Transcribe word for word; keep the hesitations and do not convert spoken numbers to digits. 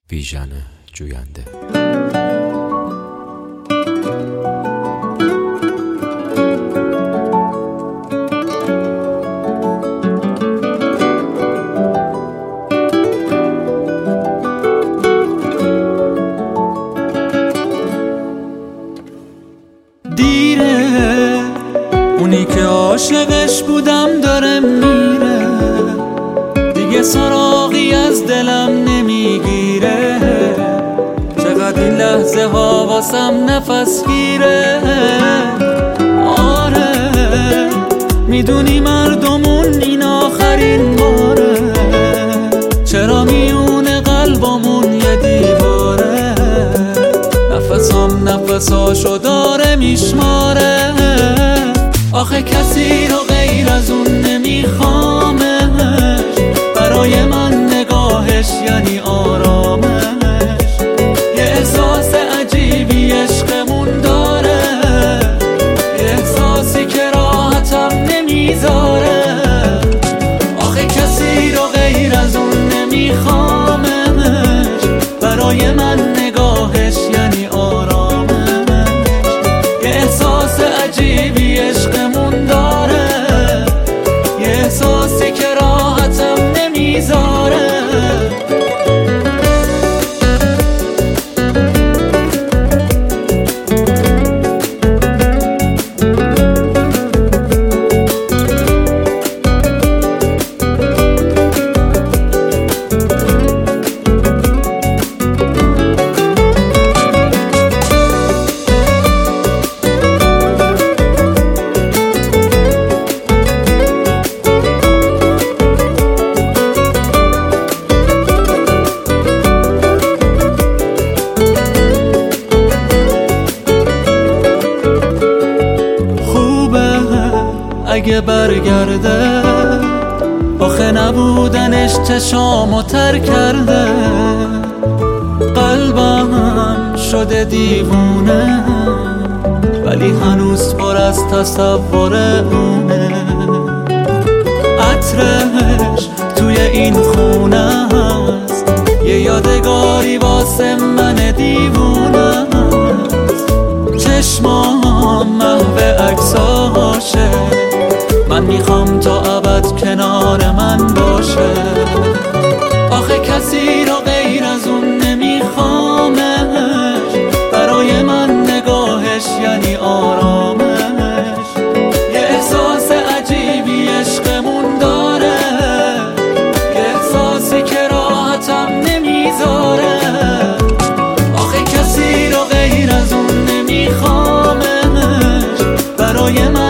ویژن جوینده. دیره اونی که عاشقش بودم داره میره، دیگه سراغی از دلم نمیگیره. چقدر این لحظه ها واسم نفس گیره. آره میدونی مردمون این آخرین باره، چرا میونه قلبمون یه دیواره. نفسام نفساشو داره میشماره. آخه کسی رو غیر از اون نمیخوامش، برای من نگاهش یعنی آرامش. یه احساس عجیبی عشقمون داره، یه احساسی که راحتم نمیذاره. آخه کسی رو غیر از اون نمیخوامش، برای من نگاهش یعنی آرامش. یه احساس عجیبی عشقمون داره، یه احساسی که راحتم نمیذاره. اگه برگرده، آخه نبودنش چشامو تر کرده. قلبم شده دیوونه، ولی هنوز پر از تصور اونه. عطرش توی این خونه هست، یه یادگاری واسه من دیوونه. چشمام محو عکساشه، من میخوام تا ابد کنار من باشه. آخه کسی رو غیر از اون نمیخوامش، برای من نگاهش یعنی آرامش. یه احساس عجیبی عشقمون داره، یه احساسی که راحتم نمیذاره. آخه کسی رو غیر از اون نمیخوامش، برای من